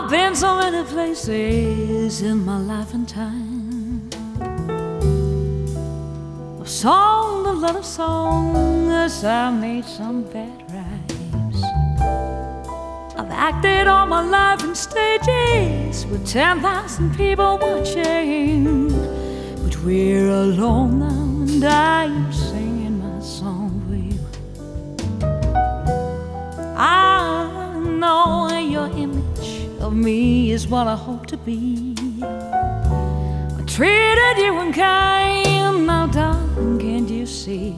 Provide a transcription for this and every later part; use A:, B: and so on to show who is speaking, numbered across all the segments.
A: I've been so many places in my life and time. I've sung a lot of songs, I've made some bad rhymes. I've acted all my life in stages with 10,000 people watching. But we're alone now and I am singing my song for you. I know your image of me is what I hope to be. I treated you unkind, now darling, can't you see?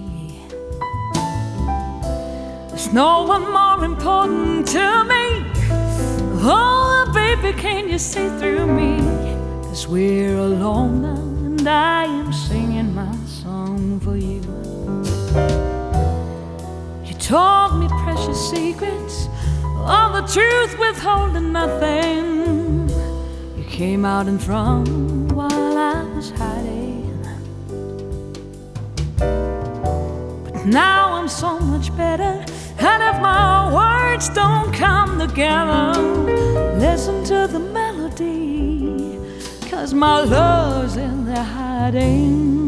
A: There's no one more important to me. Oh, baby, can you see through me? 'Cause we're alone now and I am singing my song for you. You told me precious secrets, all the truth withholding nothing. You came out in front while I was hiding. But now I'm so much better, and if my words don't come together, listen to the melody, 'cause my love's in there hiding.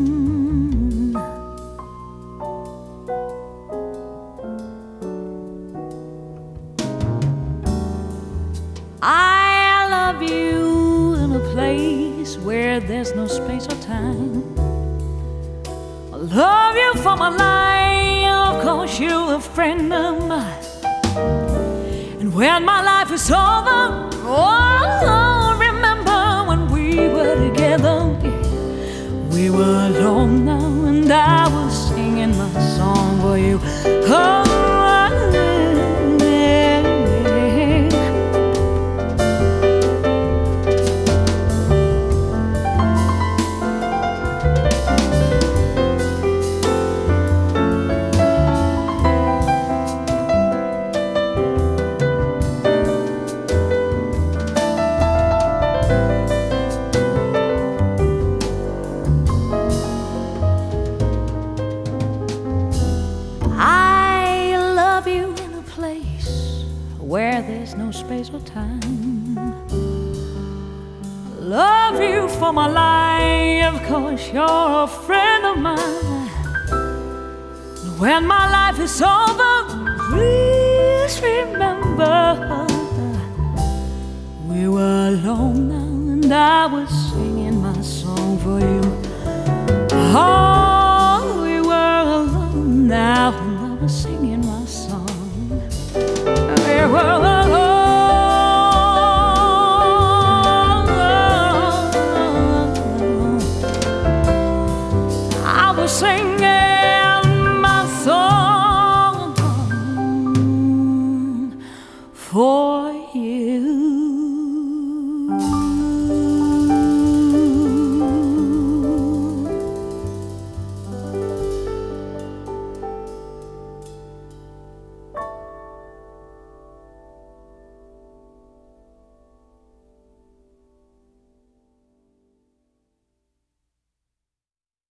A: I love you in a place where there's no space or time. I love you for my life, 'cause you're a friend of mine. And when my life is over, oh, remember when we were together. We were alone now and I was singing my song for you. Oh, where there's no space or time. Love you for my life, 'cause you're a friend of mine. When my life is over, please remember we were alone now and I was singing my song for you. Oh, we were alone now and I was singing